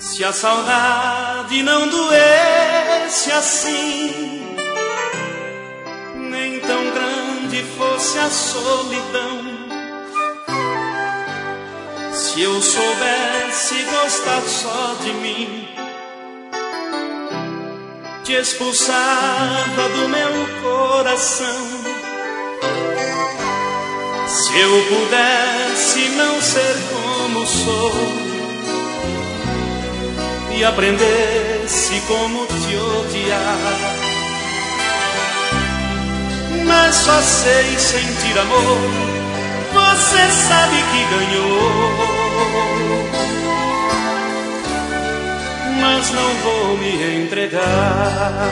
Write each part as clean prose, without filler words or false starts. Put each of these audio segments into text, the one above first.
Se a saudade não doesse assim, nem tão grande fosse a solidão, se eu soubesse gostar só de mim, te expulsava do meu coração. Se eu pudesse não ser como sou e aprendesse como te odiar, mas só sei sentir amor, você sabe que ganhou, mas não vou me entregar.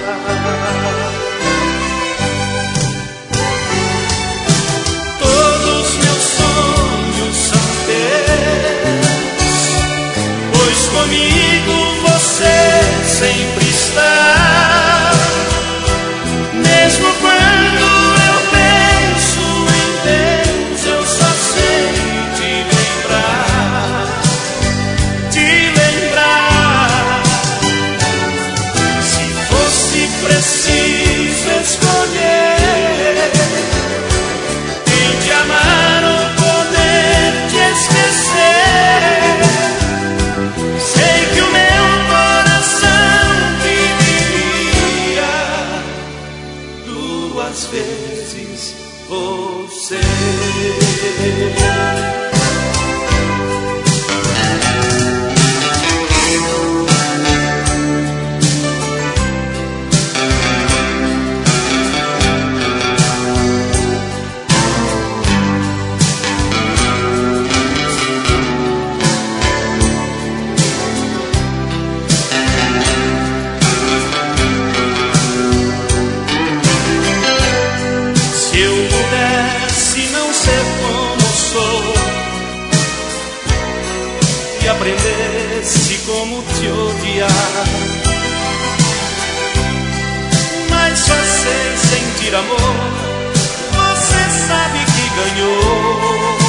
Todos meus sonhos são teus, pois comigo você sempre está. Mesmo quando eu penso em Deus, eu só sei te lembrar, te lembrar. Se fosse preciso escolher quem te amar ou poder te esquecer, sei que o meu coração pediria duas vezes você. Se eu pudesse não ser como sou e aprendesse como te odiar, mas só sei sentir amor, você sabe que ganhou,